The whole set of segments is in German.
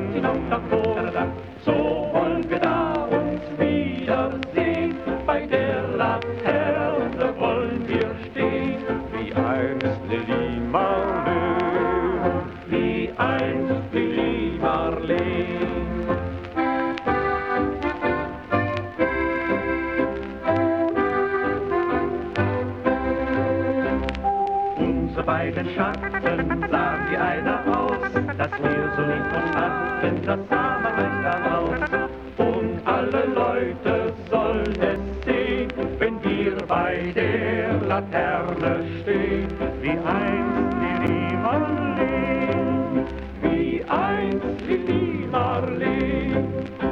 hinauf davor. So wollen wir da uns wiedersehen, bei der Laterne wollen wir stehen. Wie einst Lili Marleen, Wie einst Lili Marleen. Unsere beiden Schatten sahen wie einer aus, dass wir so lieb uns hatten, das sah man gleich daraus. Und alle Leute sollen es sehen, wenn wir bei der Laterne stehen. Wie einst Lili Marleen, wie einst Lili Marleen.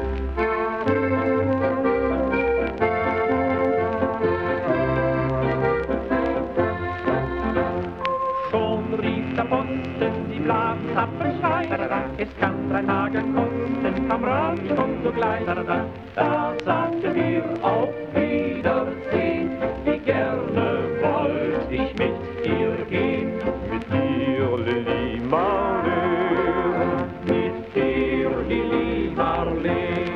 Schon rief der Posten die Blasappenschrei, es kann 3 Tage kosten, Kamerad, ich komm sogleich. Da sagten wir auf Wiedersehen, wie gerne wollt ich mit dir gehen. mit dir Lili Marleen, Mit dir, Lili Marleen.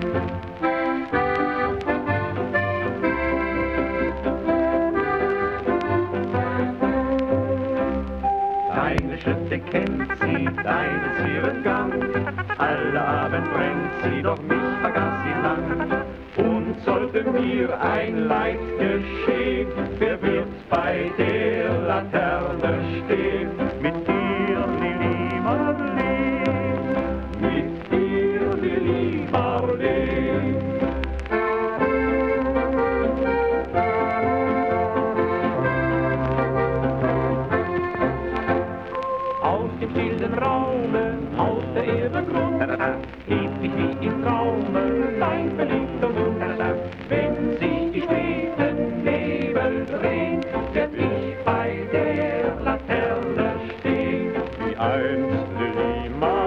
Deine Schritte kennt sie, deinen zähen Gang. Alle Abend brennt sie, doch mich vergaß sie lang. Und sollte mir ein Leid geschehen, wer wird bei der Laterne stehen? mit dir Lili Marleen, Mit dir, Lili Marleen. Aus dem stillen Raume, aus der Erde Grund, heb ich wie im Traume dein verliebter Mund. Wenn sich die späten Nebel drehen, werd ich bei der Laterne stehen. wie einst Lili Marleen.